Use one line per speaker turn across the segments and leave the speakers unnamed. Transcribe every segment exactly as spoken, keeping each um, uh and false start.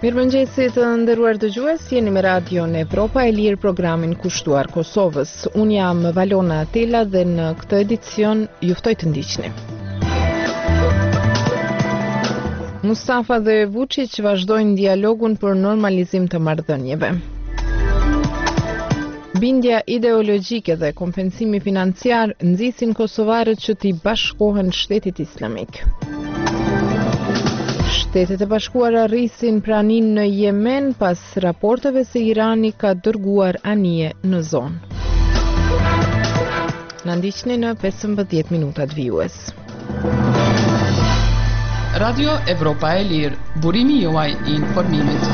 Mirëmëngjesi të nderuar dëgjues, jeni me Radion Evropa e Lirë, programin kushtuar Kosovës. Unë jam Valona Atela dhe në këtë edicion ju ftoj të ndiqni. Mustafa dhe Vučić vazhdojnë dialogun për normalizim të marrëdhënieve. Bindja ideologjike dhe kompensimi financiar nxisin kosovarët që t'i bashkohen Shtetit Islamik. Shtetet e Bashkuara rrisin praninë në Yemen pas raporteve se Irani ka dërguar anije në zonë. Na ndiqni në pesëmbëdhjetë minutat vijues.
Radio Evropa e Lirë, burimi juaj i informimit.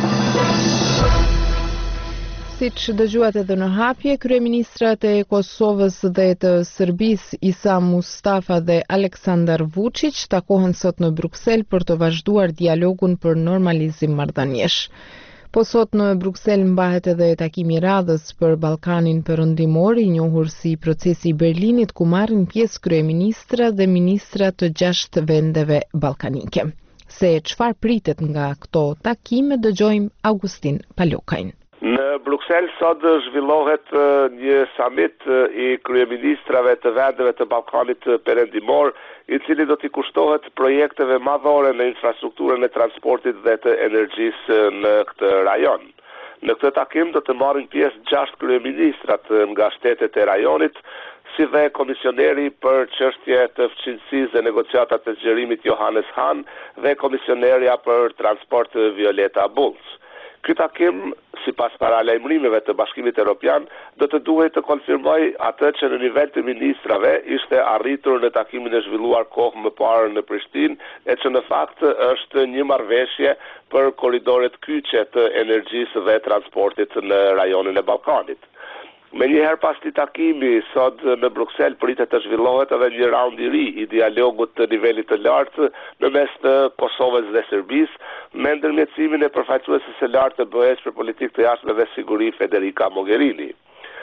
Siç dëgjuat edhe në hapje, kryeministrat e Kosovës dhe të Serbisë Isa Mustafa dhe Aleksandar Vučić takohen sot në Bruksel për të vazhduar dialogun për normalizim marrëdhëniesh. Po sot në Bruksel mbahet edhe takimi i radhës për Ballkanin Perëndimor, i njohur si procesi i Berlinit, ku marrin pjesë kryeministra dhe ministra të gjashtë vendeve ballkanike. Se çfarë pritet nga këto takime, dëgjojmë Augustin Palokajn.
Në Bruksel sot zhvillohet një summit i kryeministrave të vendeve të Ballkanit Perëndimor, i cili do t'i kushtohet projekteve madhore në infrastrukturën e transportit dhe të energjisë në këtë rajon. Në këtë takim do të marrin pjesë gjashtë kryeministrat nga shtetet e rajonit, si dhe komisioneri për çështje të fqinjësisë dhe negociatat të zgjerimit Johannes Hahn dhe komisionerja për transport Violeta Bulc. Ky takim, sipas paralajmërimeve të Bashkimit Evropian, do të duhet të konfirmoj atë që në nivel të ministrave ishte arritur në takimin e zhvilluar kohë më parë në Prishtinë, e që në fakt është një marrëveshje për korridoret kyçe të energjisë dhe transportit në rajonin e Ballkanit. Me njëherë pas këtij takimi, sot në Bruksel pritet të zhvillohet edhe një raund i ri i dialogut të nivelit të lartë në mes të Kosovës dhe Serbisë, me ndërmjetësimin e përfaqësueses së lartë të B E S për politikë të jashtme dhe siguri Federica Mogherini.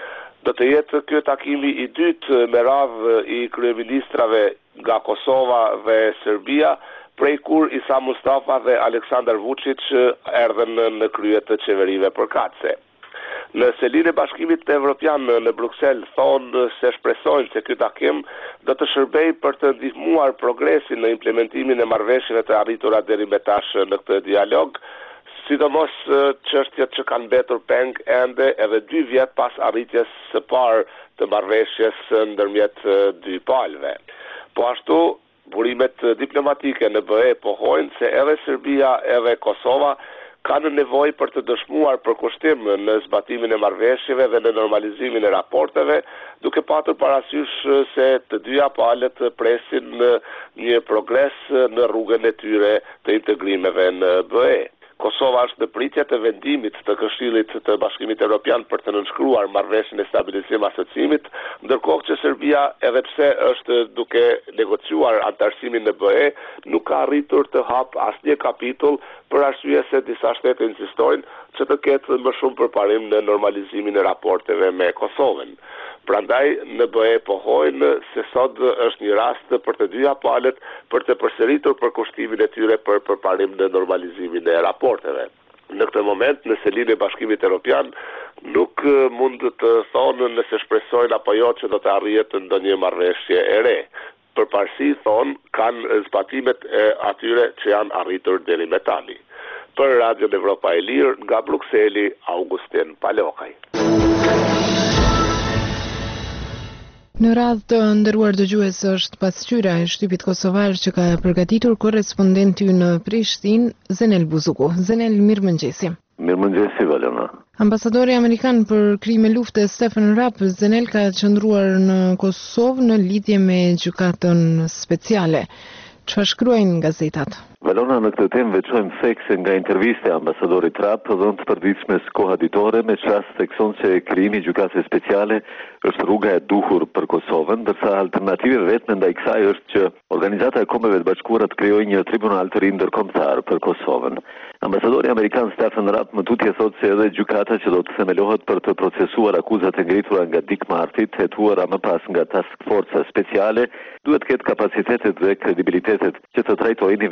Do të jetë ky takimi i dytë me radhë i kryeministrave nga Kosova dhe Serbia, prej kur Isa Mustafa dhe Aleksandar Vučić erdhën në krye të qeverive përkatëse. Në selinë e Bashkimit Evropian në Bruksel thonë se shpresojnë se ky takim do të shërbejë për të ndihmuar progresin në implementimin e marrëveshjeve të arritura deri më tash në këtë dialog, sidomos çështjet që kanë mbetur peng ende edhe dy vjet pas arritjes së parë të marrëveshjes ndërmjet dy palëve. Po ashtu, burimet diplomatike në B E pohojnë se edhe Serbia edhe Kosova kanë nevojë për të dëshmuar përkushtim në zbatimin e marrëveshjeve dhe në normalizimin e raporteve, duke patur parasysh se të dyja palët presin një progres në rrugën e tyre të integrimeve në B E. Kosova është në pritje të vendimit të Këshillit të Bashkimit Evropian për të nënshkruar marrëveshjen e stabilizim asocimit, ndërkohë që Serbia, edhe pse është duke negociuar antarësimin në B E, nuk ka arritur të hapë asnjë kapitull për arsye se disa shtete insistojnë që të ketë më shumë përparim në normalizimin e raporteve me Kosovën. Prandaj në B E pohojnë se sot është një rast për të dyja palët për të përsëritur përkushtimin e tyre për përparim në normalizimin e raporteve. Në këtë moment, në selinë e Bashkimit Evropian nuk mund të thonë nëse shpresojnë apo jo që do të arrihet ndonjë marrëveshje e re. Përparësi thonë kanë zbatimet e atyre që janë arritur deri më tani. Për Radio Evropa e Lirë, nga Brukseli, Augustin Palokaj.
Në radhë të nderuar dëgjues, është pasqyra e shtypit kosovar që ka përgatitur korrespondenti në Prishtinë, Zenel Buzuku. Zenel, mirëmëngjesi.
Mirëmëngjesi, Valona.
Ambasadori amerikan për krime lufte Stephen Rapp, Zenel, ka qëndruar në Kosovë në lidhje me gjykatën speciale. Çfarë shkruajnë gazetat?
Valona, në këtë temë veçojmë thekse nga interviste ambasadorit Rapp dhënë të përditshme kohë ditore, me çast thekson se krijimi i gjykatës speciale është rruga e duhur për Kosovën, ndërsa alternativa vetme ndaj kësaj është që Organizata e Kombeve të Bashkuara të krijojë një tribunal të ri ndërkombëtar për Kosovën. Ambasadori amerikan Stephen Rapp më tutje thotë se edhe gjykata që do të themelohet për të procesuar akuzat e ngritura nga Dick Marty, hetuara më pas nga Task Forca speciale, duhet të ketë kapacitetet dhe kredibilitetet që të trajtojë nivele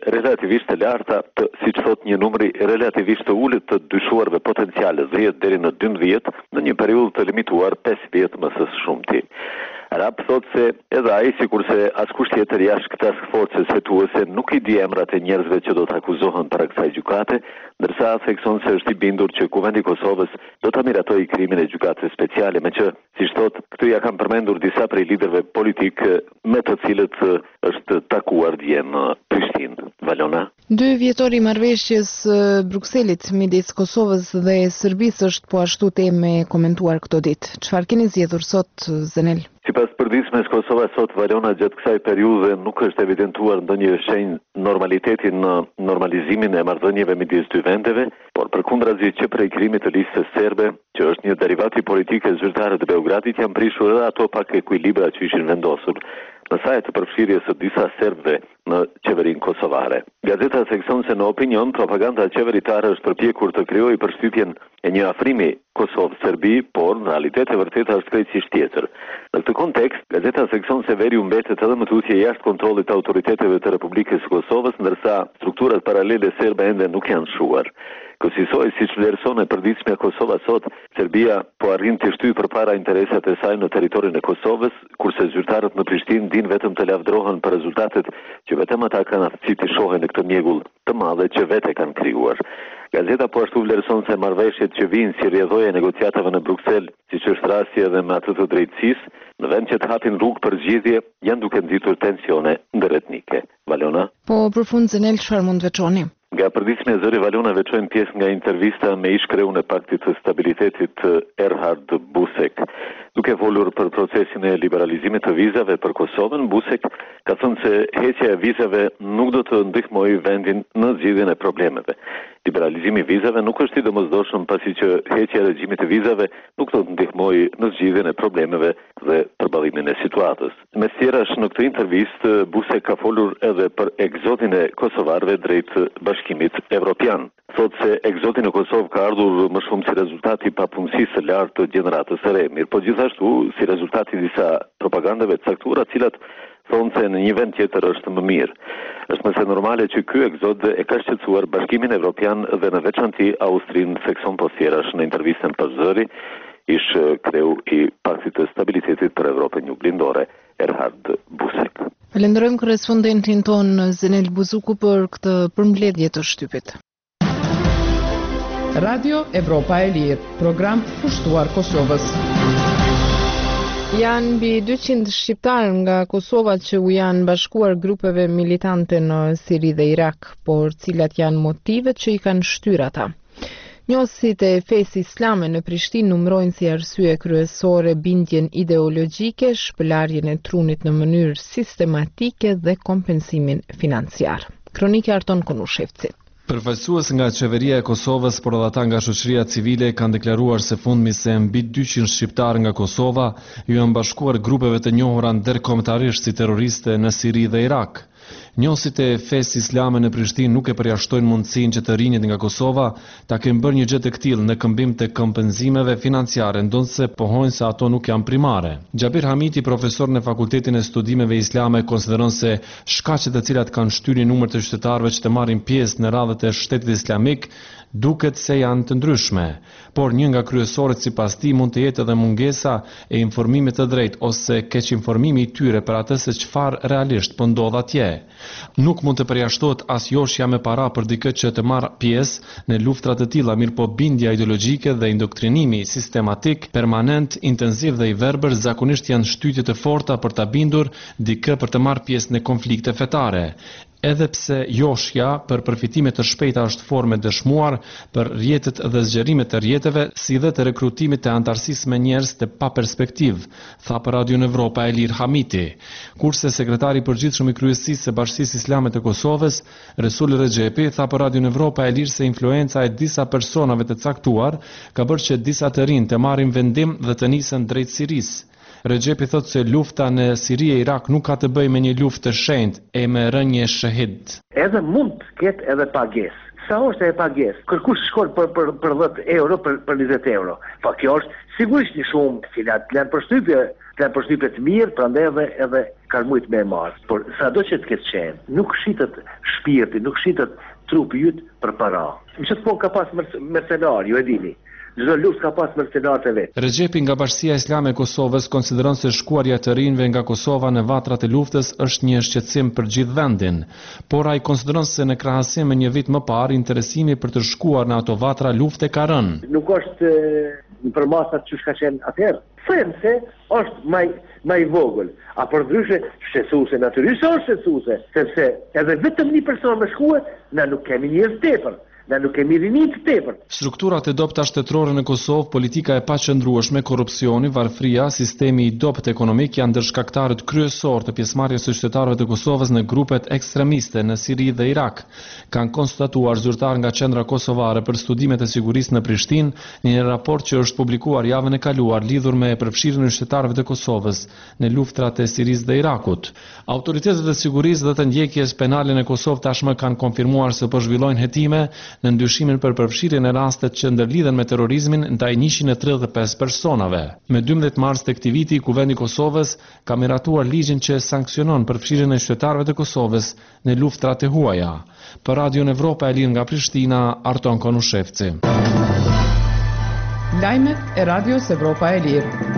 relativisht të larta të, siç thot një numri relativisht të ulët të dyshuarve potenciale dhjetë deri në dymbëdhjetë në një periudhë të limituar pesë vjet më së shumti. Rap thot se edhe ai sikurse askush tjetër jashtë task forces hetuese nuk i di emrat e njerëzve që do të akuzohen para kësaj gjykate, ndërsa thekson se është i bindur që Kuvendi i Kosovës do ta miratojë krimin e gjykatës speciale, me që, siç thot, këtu ja kanë përmendur disa prej liderëve politik me të cilët është takuar dje në Prishtinë. Valona.
Dy vjetori marrëveshjes Brukselit midis Kosovës dhe Serbisë është po ashtu temë e komentuar këto ditë. Çfarë keni zgjedhur sot, Zenel?
Sipas përditshmes, Kosova sot, Valona, gjatë kësaj periudhe nuk është evidentuar ndonjë shenjë normaliteti në normalizimin e marrëdhënieve midis dy vendeve, por përkundrazi që prej krijimit të listës serbe, që është një derivat i politikës zyrtare të Beogradit, janë prishur edhe ato pak ekuilibra që ishin vendosur në sajt të përfshirjes së disa serbëve në qeverinë kosovare. Gazeta thekson se në opinion, propaganda qeveritare është përpjekur të krijojë përshtypjen e një afrimi Kosovë-Serbi, por në realitet e vërteta është krejtësisht tjetër. Në këtë kontekst, gazeta thekson se veri u mbetet edhe më tutje jashtë kontrollit të autoriteteve të Republikës së Kosovës, ndërsa strukturat paralele serbe ende nuk janë shuar. Kësaj, siç vlerëson e përditshmja Kosova sot, Serbia po arrin të shtyjë përpara interesat e saj në territorin e Kosovës, kurse zyrtarët në Prishtinë din vetëm të lavdrohen për rezultatet që vetëm ata kanë aftësi të shohin në këtë mjegull të madhe që vetë kanë krijuar. Gazeta po ashtu vlerëson se marrëveshjet që vijnë si rrjedhoje negociatave në Bruksel, siç është rasti edhe me atë të drejtësisë, në vend që të hapin rrugë për zgjedhje, janë duke nxitur tensione ndërretnike. Valona.
Po përfund, Zenel, çfarë mund të veçoni?
Nga përditshmja e zëri Valona veçojmë pjesë nga intervista me ish-kreun e Paktit të Stabilitetit Erhard Busek. Duke folur për procesin e liberalizimit të vizave për Kosovën, Busek ka thënë se heqja e vizave nuk do të ndihmojë vendin në zgjidhjen e problemeve. Liberalizimi i vizave nuk është i domosdoshëm, pasi që heqja e regjimit të vizave nuk do të ndihmojë në zgjidhjen e problemeve dhe përballimin e situatës. Mes tjerash, në këtë intervistë, Busek ka folur edhe për egzodin e kosovarëve drejt Bashkimit Evropian. Thot se egzodi në Kosovë ka ardhur më shumë si rezultat i papunësisë së lartë të gjeneratës së re, mirë po gjithashtu si rezultat i disa propagandave të caktuara, të cilat thonë se në një vend tjetër është më mirë. Është mëse normale që ky egzod e ka shqetësuar Bashkimin Evropian dhe në veçanti Austrinë, thekson posjerash në intervistën për zëri, ish kreu i Paktit të Stabilitetit për Evropën Juglindore, Erhard Busek.
Falenderojmë korrespondentin ton Zenel Buzuku për këtë përmbledhje të shtypit.
Radio Evropa e Lirë, program pushtuar Kosovës.
Janë mbi dyqind shqiptarë nga Kosova që u janë bashkuar grupeve militante në Siri dhe Irak, por cilat janë motivet që i kanë shtyr ata. Njohësit e fesë islame në Prishtinë numërojnë si arsye kryesore bindjen ideologjike, shpëlarjen e trunit në mënyrë sistematike dhe kompensimin financiar. Kronike Arton Konushevci.
Përfaqësues nga qeveria e Kosovës, por edhe ata nga shoqëria civile kanë deklaruar se fundmi se mbi dyqind shqiptarë nga Kosova ju janë bashkuar grupeve të njohura ndërkombëtarisht si terroriste në Siri dhe Irak. Njohësit e fesë islame në Prishtinë nuk e përjashtojnë mundësinë që të rinjët nga Kosova ta kenë bërë një gjë të tillë në këmbim të kompenzimeve financiare, ndonse pohojnë se ato nuk janë primare. Xhabir Hamiti, profesor në Fakultetin e Studimeve Islame, konsideron se shkaqet të cilat kanë shtyrë numër të qytetarëve që të marrin pjesë në radhët e Shtetit Islamik duket se janë të ndryshme, por një nga kryesorët sipas tij mund të jetë edhe mungesa e informimit të drejtë ose keq informimi i tyre për atë se çfarë realisht po ndodh atje. Nuk mund të përjashtohet as joshja me para për dikë që të marrë pjesë në luftra të tilla, mirë po bindja ideologjike dhe indoktrinimi sistematik, permanent, intensiv dhe i verbër zakonisht janë shtytje të forta për ta bindur dikë për të marrë pjesë në konflikte fetare. Edhe pse joshja për përfitime të shpejta është formë e dëshmuar për rrjetet dhe zgjerimet të rrjeteve, si dhe të rekrutimit të antarësisë me njerëz të pa perspektivë, tha për Radio Evropa e Lirë Hamiti. Kurse sekretari i përgjithshëm i kryesisë së Bashkisë Islame të Kosovës, Resul Rexhepi, tha për Radio Evropa e Lirë se influenca e disa personave të caktuar ka bërë që disa të rinj të marrin vendim dhe të nisen drejt Sirisë. Rexhepi thot se lufta në Siri e Irak nuk ka të bëjë me një luftë të shenjtë e me rënje shahid.
Edhe mund të ketë edhe pagesë. Sa është e pagesë? Kërkush shkon për për për dhjetë euro për për njëzet euro. Po kjo është sigurisht një shumë, cilat janë përshtypje, janë përshtypje të mirë, prandaj edhe edhe kanë mujtë me marë. Por sa do që të këtë qenë, nuk shitet shpirti, nuk shitet trupi jytë për para. Në qëtë po ka pas mercenar, ju e dini. Çdo luftë ka pas mercenarët e vet.
Rexhepi nga Bashkia Islame e Kosovës konsideron se shkuarja e të rinjve nga Kosova në vatrat e luftës është një shqetësim për gjithë vendin, por ai konsideron se në krahasim me një vit më parë interesimi për të shkuar në ato vatra lufte ka rënë.
Nuk është në përmasat që shka qenë atëherë. Them se është maj, maj vogël. A për ndryshe shqetësuese, natyrisht është shqetësuese, sepse edhe vetëm një person me shkuar, na nuk kemi njerëz tepër. Ne nuk kemi rini të tepër.
Strukturat e dobta shtetërore në Kosovë, politika e paqëndrueshme, korrupsioni, varfëria, sistemi i dobët ekonomik janë ndër shkaktarët kryesor të pjesëmarrjes së qytetarëve të Kosovës në grupet ekstremiste në Siri dhe Irak, kanë konstatuar zyrtar nga Qendra Kosovare për Studimet e Sigurisë në Prishtinë në një raport që është publikuar javën e kaluar lidhur me përfshirjen e qytetarëve të Kosovës në luftrat e Sirisë dhe Irakut. Autoritetet e sigurisë dhe të ndjekjes penale në Kosovë tashmë kanë konfirmuar se po zhvillojnë hetime në ndyshimin për përfshirjen e rastet që ndërlidhen me terrorizmin ndaj njëqind e tridhjetë e pesë personave. Me dymbëdhjetë mars të këtij viti, Kuvendi i Kosovës ka miratuar ligjin që sanksionon përfshirjen e qytetarëve të Kosovës në luftrat e huaja. Për Radion Evropa e Lirë nga Prishtina, Arton Konushevci.
Lajmet e Radios Evropa e Lirë.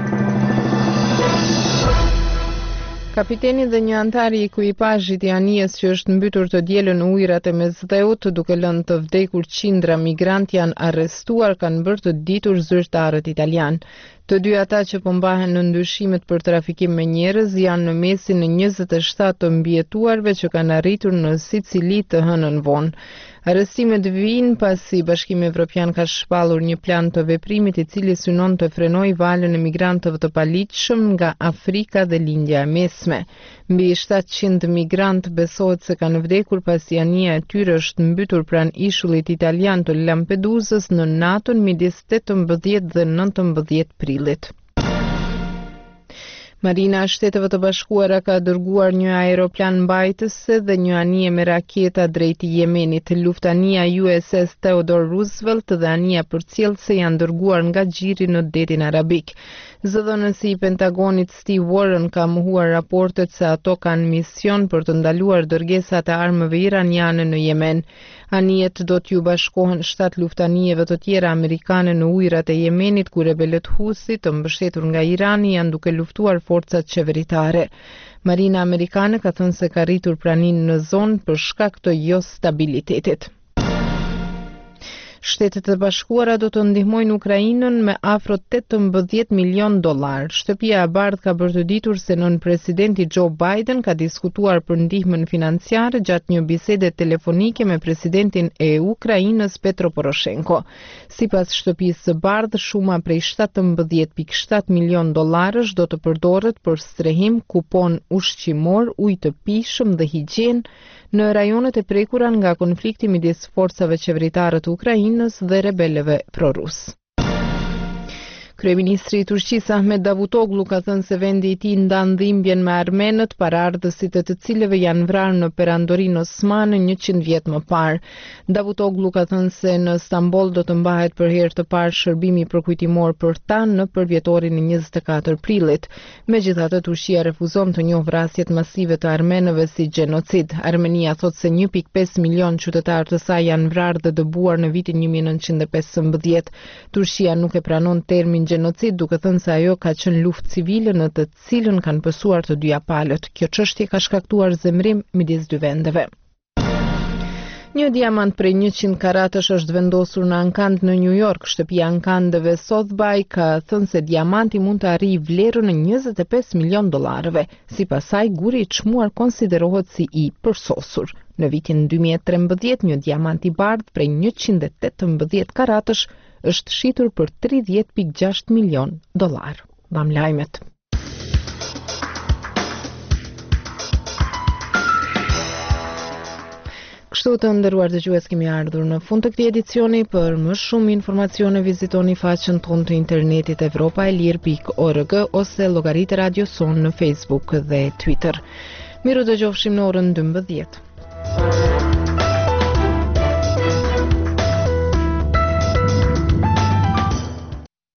Kapiteni dhe një antar i ekuipazhit i anijes që është mbytur të dielën në ujërat e Mesdheut, duke lënë të vdekur qindra migrant janë arrestuar, kanë bërë të ditur zyrtarët italian. Të dy ata që po mbahen në ndyshimet për trafikim me njerëz janë në mesin e njëzet e shtatë të mbijetuarve që kanë arritur në Sicili të hënën vonë. Arrestimet vijnë pasi Bashkimi Evropian ka shpallur një plan të veprimit i cili synon të frenojë valën e migrantëve të paligjshëm nga Afrika dhe Lindja e Mesme. Mbi shtatëqind migrantë besohet se kanë vdekur pasi anija e tyre është mbytur pranë ishullit italian të Lampedusës në natën midis tetëmbëdhjetë dhe nëntëmbëdhjetë prillit. Marina e Shteteve të Bashkuara ka dërguar një aeroplan mbajtëse dhe një anije me raketa drejt Jemenit. Luftania U S S Theodore Roosevelt dhe anija përcjellëse janë dërguar nga xhiri në detin arabik. Zëdhënësi i Pentagonit Steve Warren ka mohuar raportet se ato kanë mision për të ndaluar dërgesat e armëve iraniane në Yemen. Anijet do t'ju bashkohen shtatë luftanijeve të tjera amerikane në ujërat e Yemenit ku rebelët Husi të mbështetur nga Irani janë duke luftuar forcat qeveritare. Marina amerikane ka thënë se ka rritur praninë në zonë për shkak të jo stabilitetit. Shtetet e Bashkuara do të ndihmojnë Ukrainën me afro tetëmbëdhjetë milion dollar. Shtëpia e Bardhë ka bërë të ditur se nën presidenti Joe Biden ka diskutuar për ndihmën financiare gjatë një bisede telefonike me presidentin e Ukrainës Petro Poroshenko. Sipas shtëpisë së Bardhë, shuma prej shtatëmbëdhjetë pikë shtatë milion dollarësh do të përdoret për strehim, kupon ushqimor, ujë të pijshëm dhe higjinë në rajonet e prekura nga konflikti midis forcave qeveritare të Ukrainës dhe rebelëve prorus. Kryeministri i Turqisë Ahmet Davutoglu ka thënë se vendi i tij ndan dhimbjen me armenët, paraardhësit e të cilëve janë vrarë në perandorin Osmane njëqind vjet më parë. Davutoglu ka thënë se në Stamboll do të mbahet për herë të parë shërbimi përkujtimor për ta në përvjetorin e njëzet e katër prillit. Megjithatë, Turqia refuzon të njohë vrasjet masive të armenëve si gjenocid. Armenia thotë se një pikë pesë milion qytetarë të saj janë vrarë dhe dëbuar në vitin një mijë e nëntëqind e pesëmbëdhjetë. Turqia nuk e pranon termin gjenocid, duke thënë se ajo ka qenë luftë civile në të cilën kanë pësuar të dyja palët. Kjo çështje ka shkaktuar zemrim midis dy vendeve. Një diamant prej njëqind karatësh është vendosur në Ankand në New York. Shtëpia Ankandëve Sotheby ka thënë se diamanti mund të arrijë vlerën e njëzet e pesë milion dollarëve. Sipas saj, guri i çmuar konsiderohet si i përsosur. Në vitin dy mijë e trembëdhjetë, një diamant i bardhë prej njëqind e tetëmbëdhjetë karatësh është shitur për tridhjetë pikë gjashtë milion dollar. Vam lajmet. Kështu të nderuar dëgjues, kemi ardhur në fund të këtij edicioni. Për më shumë informacione vizitoni faqen tonë të internetit evropa e lirë pikë org ose llogaritë Radio Son në Facebook dhe Twitter. Miru dëgjofshim në orën dymbëdhjetë.